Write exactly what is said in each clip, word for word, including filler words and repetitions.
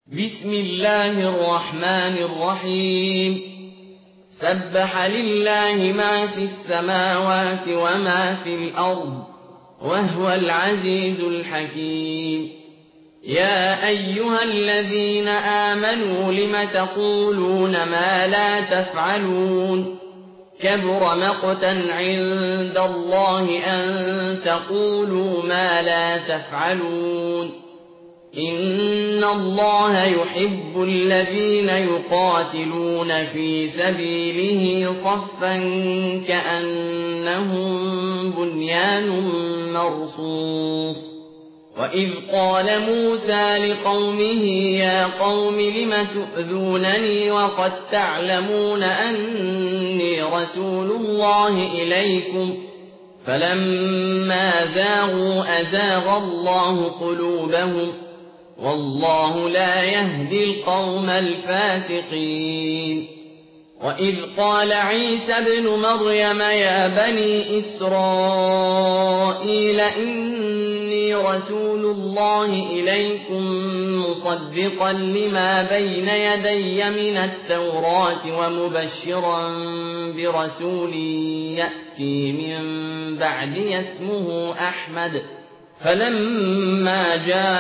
بسم الله الرحمن الرحيم سبح لله ما في السماوات وما في الأرض وهو العزيز الحكيم. يا أيها الذين آمنوا لم تقولون ما لا تفعلون كبر مقتا عند الله أن تقولوا ما لا تفعلون. إن الله يحب الذين يقاتلون في سبيله صفا كأنهم بنيان مرصوص. وإذ قال موسى لقومه يا قوم لم تؤذونني وقد تعلمون أني رسول الله إليكم فلما زاغوا أزاغ الله قلوبهم والله لا يهدي القوم الفاسقين. وإذ قال عيسى ابن مريم يا بني إسرائيل إني رسول الله إليكم مصدقا لما بين يدي من التوراة ومبشرا برسول يأتي من بعدي اسمه أحمد. فلما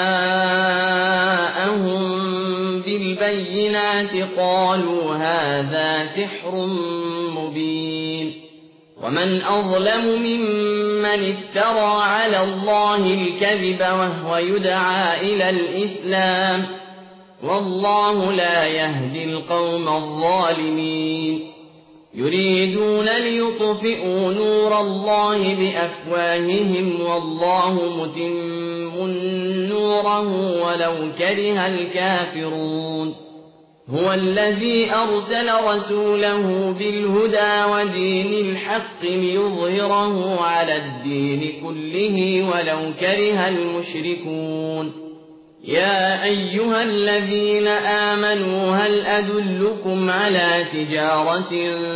جاءهم بالبينات قالوا هذا سحر مبين. ومن أظلم ممن افترى على الله الكذب وهو يدعى إلى الإسلام والله لا يهدي القوم الظالمين. يريدون ليطفئوا نور الله بأفواههم والله متم نوره ولو كره الكافرون. هو الذي أرسل رسوله بالهدى ودين الحق ليظهره على الدين كله ولو كره المشركون. يا أيها الذين آمنوا هل أدلكم على تجارة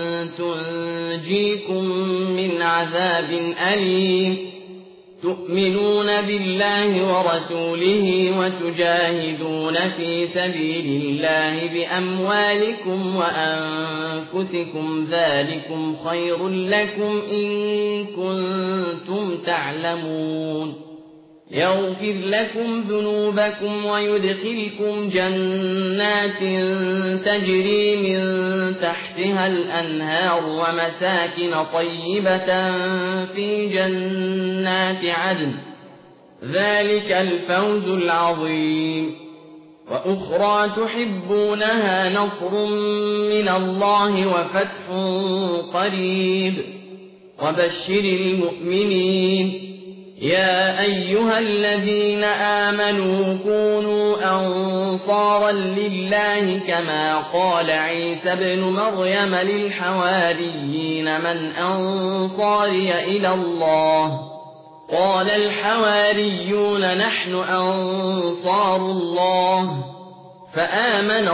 تنجيكم من عذاب أليم تؤمنون بالله ورسوله وتجاهدون في سبيل الله بأموالكم وأنفسكم ذلكم خير لكم إن كنتم تعلمون. يغفر لكم ذنوبكم ويدخلكم جنات تجري من تحتها الأنهار ومساكن طيبة في جنات عدن ذلك الفوز العظيم. وأخرى تحبونها نصر من الله وفتح قريب وبشر المؤمنين. يا أيها الذين آمنوا كونوا أنصارا لله كما قال عيسى ابن مريم للحواريين من أنصاري إلى الله قال الحواريون نحن أنصار الله. فآمن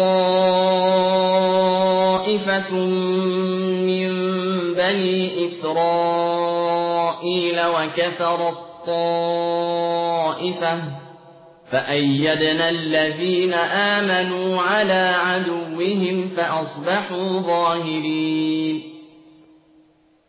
الطائفة من بني إسرائيل وكفر الطائفة فأيدنا الذين آمنوا على عدوهم فأصبحوا ظاهرين.